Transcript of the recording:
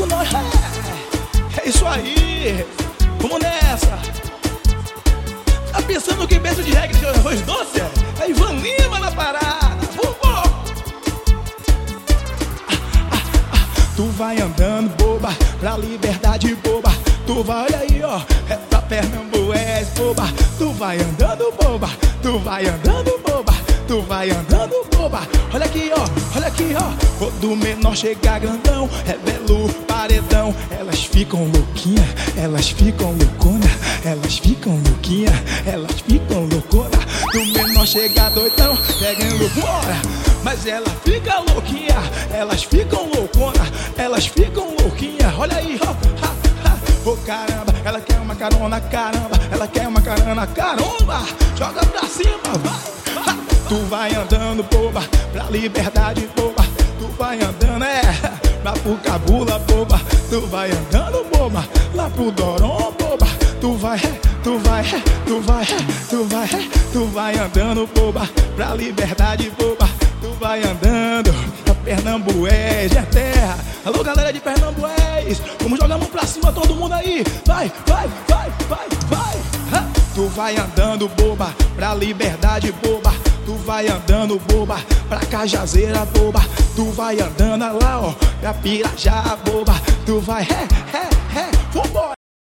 nós. É isso aí. Vamos nessa. Tá pensando que beijo de reggae de arroz doce? É Ivan Lima na parada. Vamos. Tu vai andando, boba, pra liberdade, boba. Tu vai, olha aí, ó, é pra Pernambués, boba. Tu vai andando, boba. Tu vai andando, boba. Tu vai andando, boba. Olha aqui, ó. Quando o menor chegar grandão, revela o paredão. Elas ficam louquinha, elas ficam loucona. Elas ficam louquinha, elas ficam loucona. Do menor chegar doidão, pegando loucura. Mas ela fica louquinha, elas ficam loucona. Elas ficam louquinha, olha aí, ó. Oh caramba, ela quer uma carona, caramba. Ela quer uma carona, caramba. Joga pra cima, vai. Tu vai andando, boba, pra liberdade, boba. Tu vai andando, lá pro Cabula, boba. Tu vai andando, boba, lá pro Doron, boba. Tu vai andando, boba, pra liberdade, boba. Tu vai andando, pra Pernambués, é terra. Alô, galera de Pernambués, vamos jogar a mão pra cima, todo mundo aí. Vai. Tu vai andando, boba, pra liberdade, boba. Tu vai andando, boba, pra Cajazeira, boba. Tu vai andando lá, ó, pra Pirajá, boba. Tu vai, vambora.